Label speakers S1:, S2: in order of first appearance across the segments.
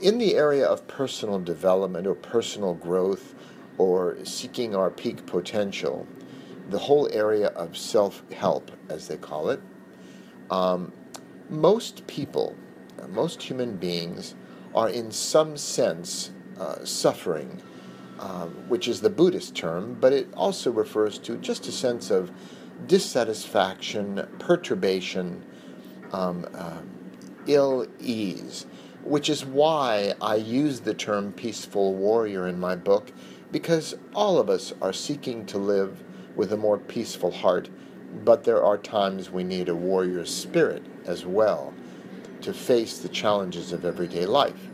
S1: In the area of personal development or personal growth or seeking our peak potential, the whole area of self-help, as they call it, um, most people, most human beings, are in some sense suffering, which is the Buddhist term, but it also refers to just a sense of dissatisfaction, perturbation, um, uh, ill ease, which is why I use the term peaceful warrior in my book, because all of us are seeking to live with a more peaceful heart, but there are times we need a warrior spirit as well to face the challenges of everyday life.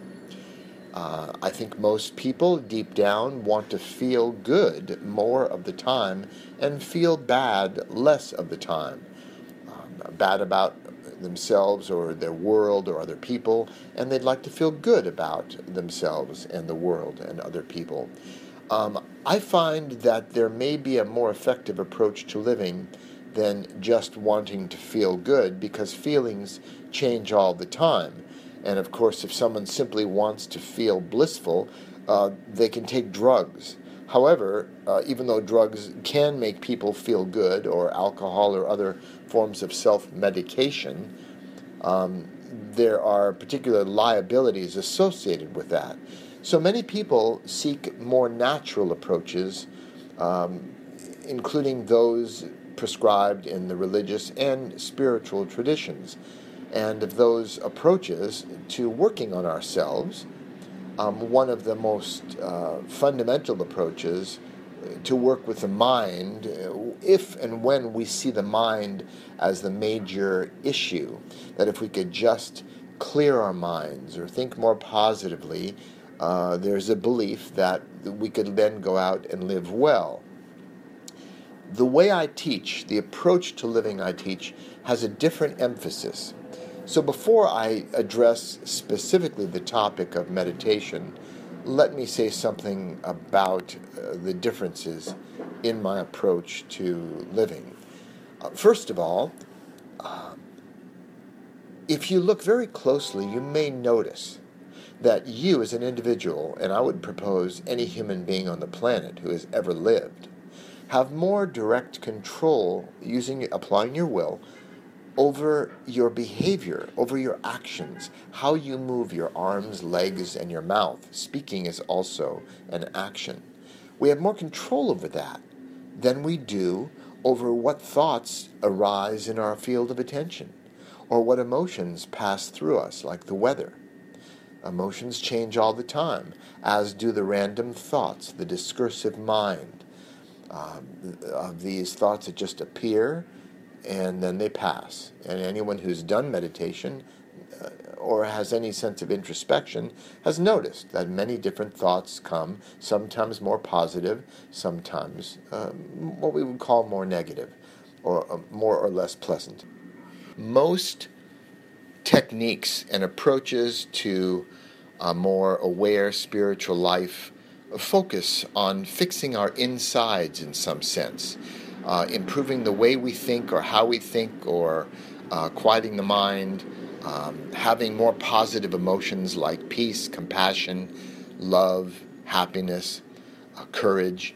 S1: I think most people deep down want to feel good more of the time and feel bad less of the time. Bad about themselves or their world or other people, and they'd like to feel good about themselves and the world and other people. I find that there may be a more effective approach to living than just wanting to feel good, because feelings change all the time. And of course, if someone simply wants to feel blissful, they can take drugs. However, even though drugs can make people feel good, or alcohol or other forms of self-medication, there are particular liabilities associated with that. So many people seek more natural approaches, including those prescribed in the religious and spiritual traditions. And of those approaches to working on ourselves, one of the most fundamental approaches to work with the mind, if and when we see the mind as the major issue, that if we could just clear our minds or think more positively, there's a belief that we could then go out and live well. The way I teach, the approach to living I teach, has a different emphasis. So before I address specifically the topic of meditation, let me say something about the differences in my approach to living. First of all, if you look very closely, you may notice that you as an individual, and I would propose any human being on the planet who has ever lived, have more direct control applying your will over your behavior, over your actions, how you move your arms, legs, and your mouth. Speaking is also an action. We have more control over that than we do over what thoughts arise in our field of attention, or what emotions pass through us, like the weather. Emotions change all the time, as do the random thoughts, the discursive mind, of these thoughts that just appear and then they pass. And anyone who's done meditation or has any sense of introspection has noticed that many different thoughts come, sometimes more positive, sometimes what we would call more negative, or more or less pleasant. Most techniques and approaches to a more aware spiritual life focus on fixing our insides in some sense, improving the way we think or how we think, or quieting the mind, having more positive emotions like peace, compassion, love, happiness, courage.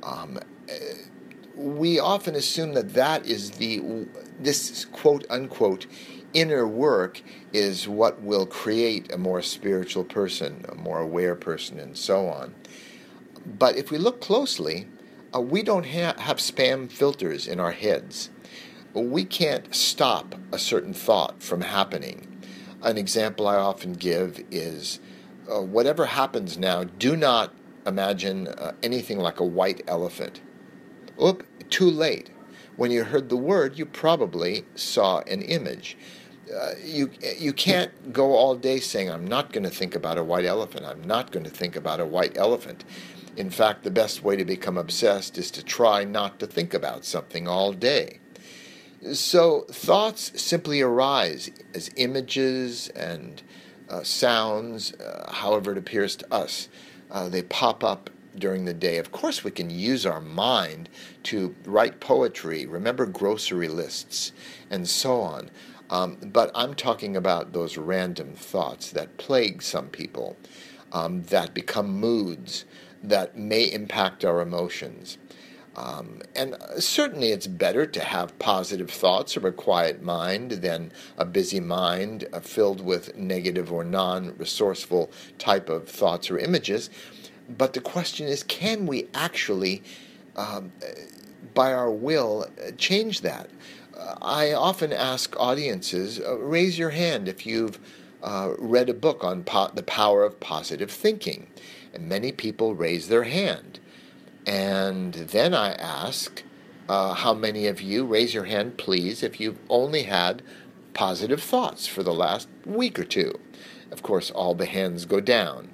S1: We often assume that is this quote-unquote inner work is what will create a more spiritual person, a more aware person, and so on. But if we look closely, we don't have spam filters in our heads. We can't stop a certain thought from happening. An example I often give is, whatever happens now, do not imagine anything like a white elephant. Oop, too late. When you heard the word, you probably saw an image. You can't go all day saying, I'm not going to think about a white elephant. I'm not going to think about a white elephant. In fact, the best way to become obsessed is to try not to think about something all day. So thoughts simply arise as images and sounds, however it appears to us. They pop up during the day. Of course, we can use our mind to write poetry, remember grocery lists, and so on. But I'm talking about those random thoughts that plague some people, that become moods that may impact our emotions. And certainly it's better to have positive thoughts or a quiet mind than a busy mind filled with negative or non-resourceful type of thoughts or images. But the question is, can we actually, um, by our will, change that? I often ask audiences, raise your hand if you've read a book on the power of positive thinking. And many people raise their hand. And then I ask, how many of you, raise your hand please, if you've only had positive thoughts for the last week or two. Of course, all the hands go down.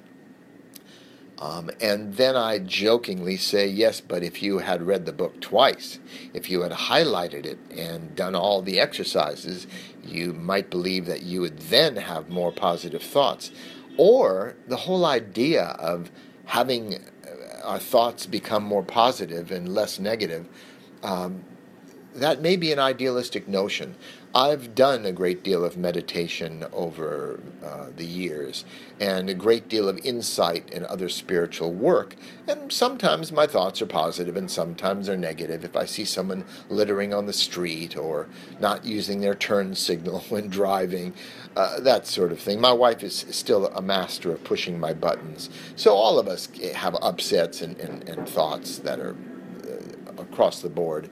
S1: And then I jokingly say, yes, but if you had read the book twice, if you had highlighted it and done all the exercises, you might believe that you would then have more positive thoughts. Or the whole idea of having our thoughts become more positive and less negative, that may be an idealistic notion. I've done a great deal of meditation over the years and a great deal of insight and other spiritual work. And sometimes my thoughts are positive and sometimes they're negative. If I see someone littering on the street or not using their turn signal when driving, that sort of thing. My wife is still a master of pushing my buttons. So all of us have upsets and thoughts that are across the board.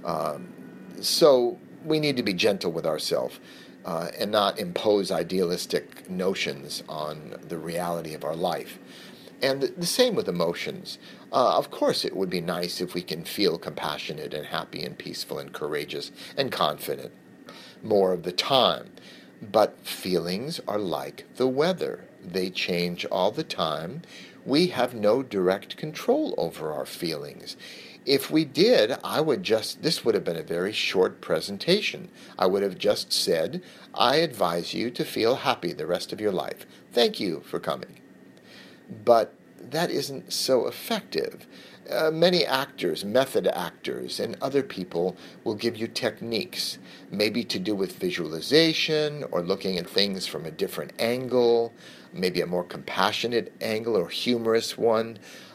S1: So we need to be gentle with ourselves and not impose idealistic notions on the reality of our life. And the same with emotions. Of course, it would be nice if we can feel compassionate and happy and peaceful and courageous and confident more of the time. But feelings are like the weather. They change all the time. We have no direct control over our feelings. If we did, this would have been a very short presentation. I would have just said, I advise you to feel happy the rest of your life. Thank you for coming. But that isn't so effective. Many actors, method actors, and other people will give you techniques, maybe to do with visualization or looking at things from a different angle, maybe a more compassionate angle or humorous one,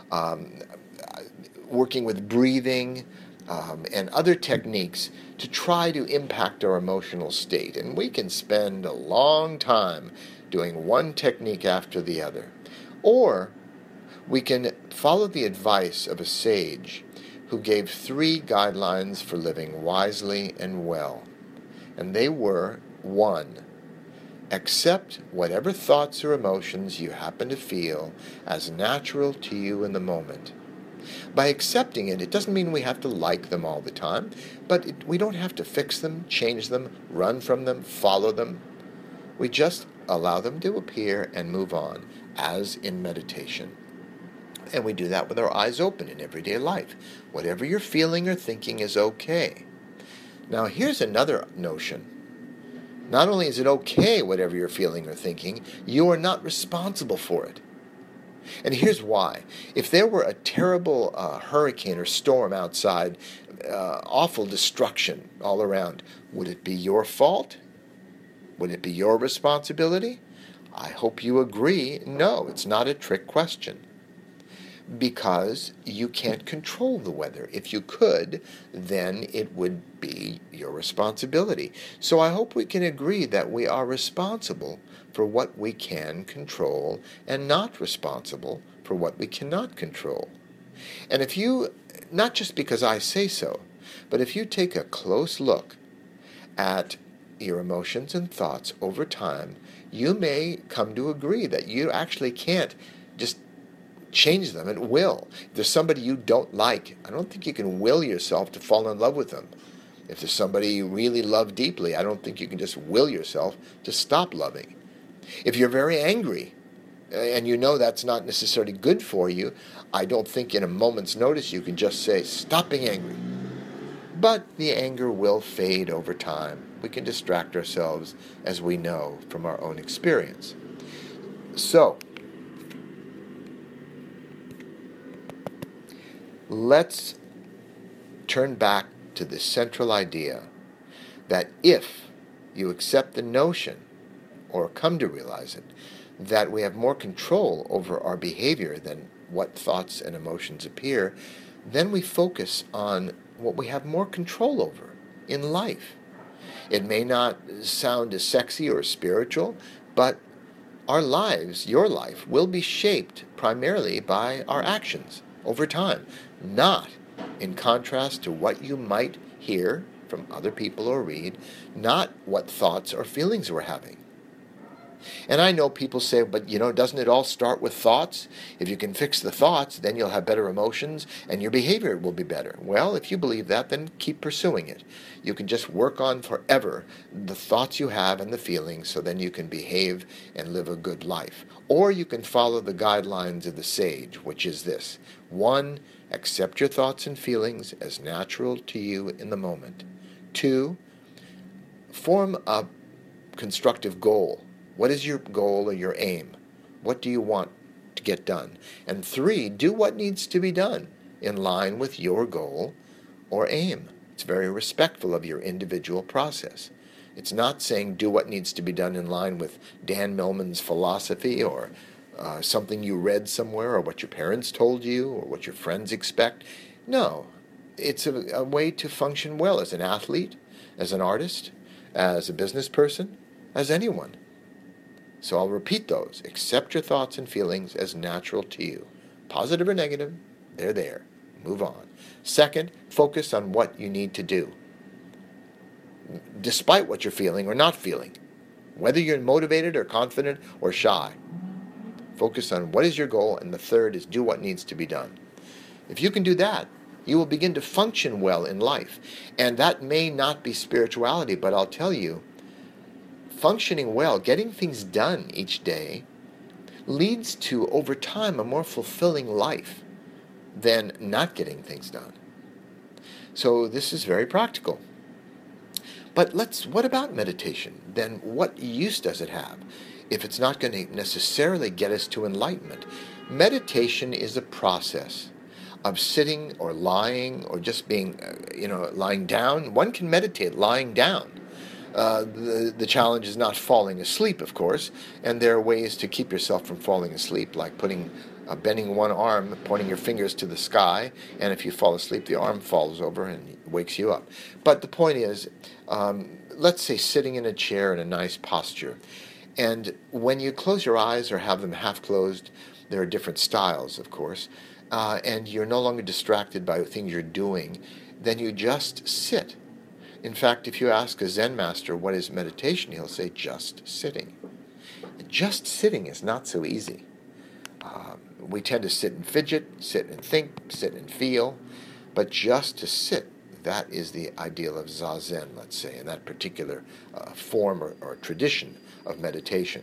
S1: working with breathing, and other techniques to try to impact our emotional state. And we can spend a long time doing one technique after the other. Or we can follow the advice of a sage who gave 3 guidelines for living wisely and well. And they were, 1, accept whatever thoughts or emotions you happen to feel as natural to you in the moment. By accepting it, it doesn't mean we have to like them all the time, but we don't have to fix them, change them, run from them, follow them. We just allow them to appear and move on, as in meditation. And we do that with our eyes open in everyday life. Whatever you're feeling or thinking is okay. Now, here's another notion. Not only is it okay, whatever you're feeling or thinking, you are not responsible for it. And here's why. If there were a terrible hurricane or storm outside, awful destruction all around, would it be your fault? Would it be your responsibility? I hope you agree, no, it's not a trick question. Because you can't control the weather. If you could, then it would be your responsibility. So I hope we can agree that we are responsible for what we can control and not responsible for what we cannot control. And if you, not just because I say so, but if you take a close look at your emotions and thoughts over time, you may come to agree that you actually can't just change them at will. If there's somebody you don't like, I don't think you can will yourself to fall in love with them. If there's somebody you really love deeply, I don't think you can just will yourself to stop loving. If you're very angry, and you know that's not necessarily good for you, I don't think in a moment's notice you can just say, stop being angry. But the anger will fade over time. We can distract ourselves, as we know from our own experience. So, let's turn back to the central idea that if you accept the notion, or come to realize it, that we have more control over our behavior than what thoughts and emotions appear, then we focus on what we have more control over in life. It may not sound as sexy or spiritual, but our lives, your life, will be shaped primarily by our actions over time, not in contrast to what you might hear from other people or read, not what thoughts or feelings we're having. And I know people say, but doesn't it all start with thoughts? If you can fix the thoughts, then you'll have better emotions and your behavior will be better. Well, if you believe that, then keep pursuing it. You can just work on forever the thoughts you have and the feelings, so then you can behave and live a good life. Or you can follow the guidelines of the sage, which is this. 1, accept your thoughts and feelings as natural to you in the moment. 2, form a constructive goal. What is your goal or your aim? What do you want to get done? And 3, do what needs to be done in line with your goal or aim. It's very respectful of your individual process. It's not saying do what needs to be done in line with Dan Millman's philosophy or something you read somewhere or what your parents told you or what your friends expect. No, it's a way to function well as an athlete, as an artist, as a business person, as anyone. So I'll repeat those. Accept your thoughts and feelings as natural to you. Positive or negative, they're there. Move on. 2nd, focus on what you need to do, despite what you're feeling or not feeling. Whether you're motivated or confident or shy. Focus on what is your goal, and the 3rd is do what needs to be done. If you can do that, you will begin to function well in life. And that may not be spirituality, but I'll tell you, functioning well, getting things done each day, leads to, over time, a more fulfilling life than not getting things done. So this is very practical. But what about meditation? Then what use does it have if it's not going to necessarily get us to enlightenment? Meditation is a process of sitting or lying or just being, lying down. One can meditate lying down. The challenge is not falling asleep, of course, and there are ways to keep yourself from falling asleep, like bending one arm, pointing your fingers to the sky, and if you fall asleep, the arm falls over and wakes you up. But the point is, let's say sitting in a chair in a nice posture, and when you close your eyes or have them half closed, there are different styles, of course, and you're no longer distracted by things you're doing, then you just sit. In fact, if you ask a Zen master what is meditation, he'll say just sitting. Just sitting is not so easy. We tend to sit and fidget, sit and think, sit and feel, but just to sit, that is the ideal of Zazen, let's say, in that particular form or tradition of meditation.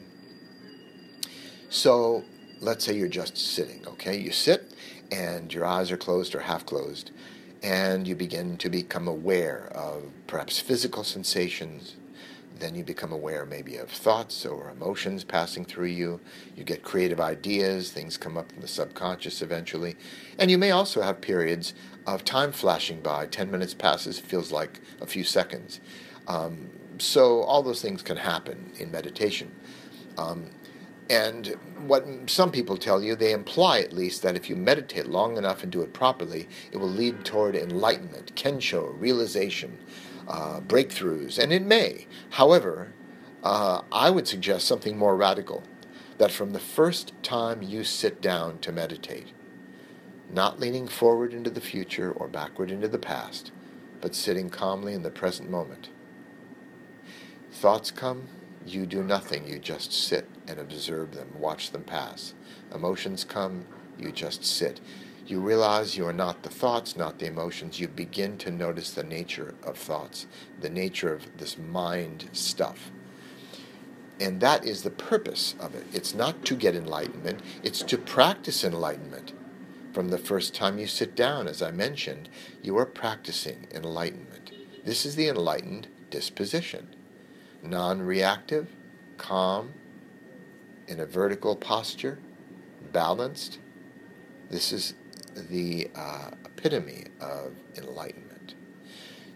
S1: So let's say you're just sitting, okay? You sit and your eyes are closed or half closed, and you begin to become aware of perhaps physical sensations. Then you become aware maybe of thoughts or emotions passing through you. You get creative ideas, things come up in the subconscious eventually. And you may also have periods of time flashing by. 10 minutes passes, feels like a few seconds. So all those things can happen in meditation. And what some people tell you, they imply at least that if you meditate long enough and do it properly, it will lead toward enlightenment, kensho, realization, breakthroughs, and it may. However, I would suggest something more radical, that from the first time you sit down to meditate, not leaning forward into the future or backward into the past, but sitting calmly in the present moment. Thoughts come, you do nothing, you just sit and observe them, watch them pass. Emotions come, you just sit. You realize you are not the thoughts, not the emotions. You begin to notice the nature of thoughts, the nature of this mind stuff. And that is the purpose of it. It's not to get enlightenment, it's to practice enlightenment. From the first time you sit down, as I mentioned, you are practicing enlightenment. This is the enlightened disposition. Non-reactive, calm, in a vertical posture, balanced. This is the epitome of enlightenment.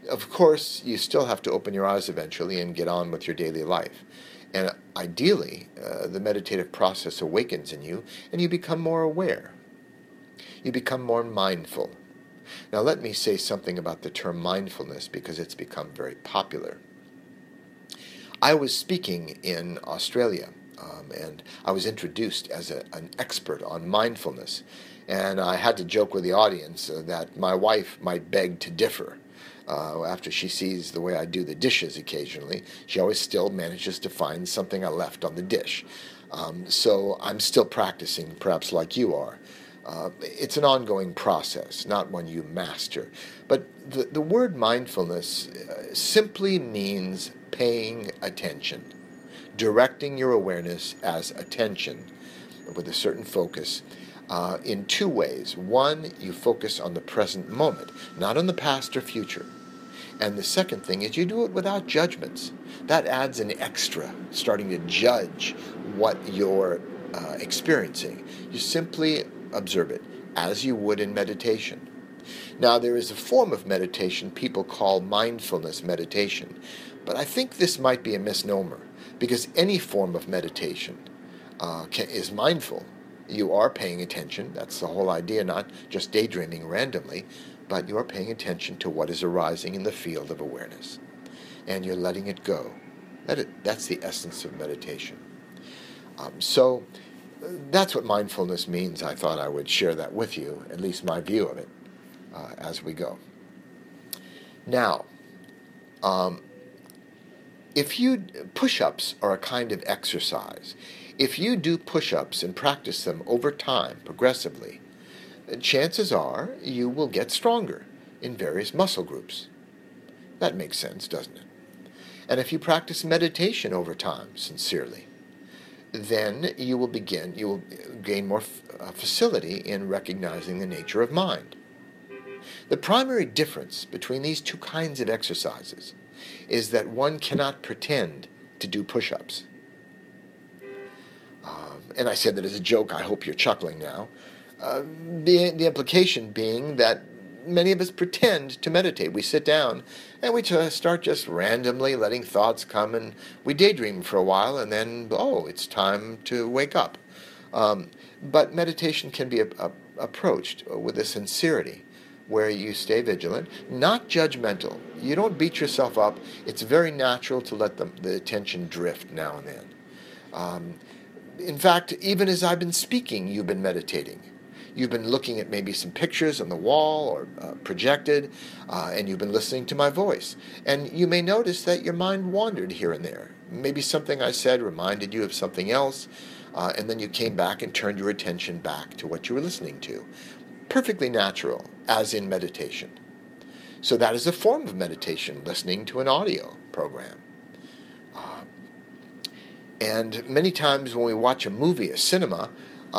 S1: Of course, you still have to open your eyes eventually and get on with your daily life. And ideally, the meditative process awakens in you and you become more aware. You become more mindful. Now, let me say something about the term mindfulness because it's become very popular. I was speaking in Australia, and I was introduced as an expert on mindfulness. And I had to joke with the audience that my wife might beg to differ. After she sees the way I do the dishes occasionally, she always still manages to find something I left on the dish. So I'm still practicing, perhaps like you are. It's an ongoing process, not one you master. But the word mindfulness simply means paying attention, directing your awareness as attention with a certain focus in two ways. One, you focus on the present moment, not on the past or future. And the second thing is you do it without judgments. That adds an extra, starting to judge what you're experiencing. You simply observe it as you would in meditation. Now, there is a form of meditation people call mindfulness meditation, but I think this might be a misnomer because any form of meditation is mindful. You are paying attention. That's the whole idea, not just daydreaming randomly, but you are paying attention to what is arising in the field of awareness, and you're letting it go. That's the essence of meditation. So that's what mindfulness means. I thought I would share that with you, at least my view of it, as we go. Now, push-ups are a kind of exercise. If you do push-ups and practice them over time, progressively, chances are you will get stronger in various muscle groups. That makes sense, doesn't it? And if you practice meditation over time, sincerely, then you will gain more facility in recognizing the nature of mind. The primary difference between these two kinds of exercises is that one cannot pretend to do push-ups. And I said that as a joke. I hope you're chuckling now. The implication being that many of us pretend to meditate. We sit down and we start just randomly letting thoughts come, and we daydream for a while, and then, it's time to wake up. But meditation can be approached with a sincerity where you stay vigilant, not judgmental. You don't beat yourself up. It's very natural to let the attention drift now and then. In fact, even as I've been speaking, you've been meditating. You've been looking at maybe some pictures on the wall or projected, and you've been listening to my voice. And you may notice that your mind wandered here and there. Maybe something I said reminded you of something else, and then you came back and turned your attention back to what you were listening to. Perfectly natural, as in meditation. So that is a form of meditation, listening to an audio program. And many times when we watch a movie, a cinema,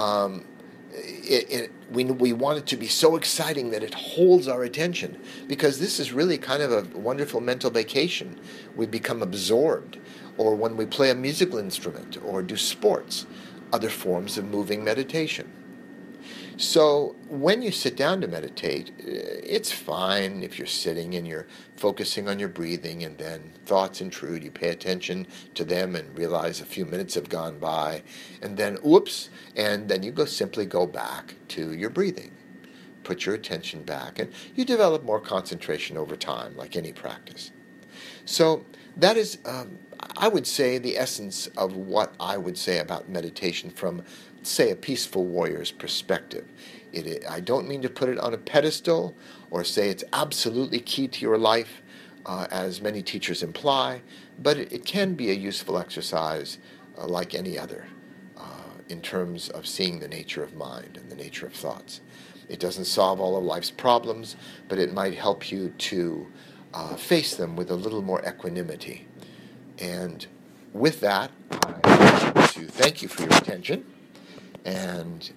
S1: we want it to be so exciting that it holds our attention, because this is really kind of a wonderful mental vacation. We become absorbed. Or when we play a musical instrument or do sports, other forms of moving meditation. So when you sit down to meditate, it's fine if you're sitting and you're focusing on your breathing, and then thoughts intrude. You pay attention to them and realize a few minutes have gone by, and then and then you simply go back to your breathing. Put your attention back, and you develop more concentration over time, like any practice. So that is, I would say, the essence of what I would say about meditation from, say, a peaceful warrior's perspective. I don't mean to put it on a pedestal or say it's absolutely key to your life, as many teachers imply, but it can be a useful exercise like any other in terms of seeing the nature of mind and the nature of thoughts. It doesn't solve all of life's problems, but it might help you to face them with a little more equanimity. And with that, I want to thank you for your attention and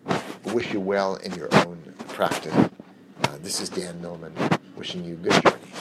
S1: wish you well in your own practice. This is Dan Millman, wishing you good journey.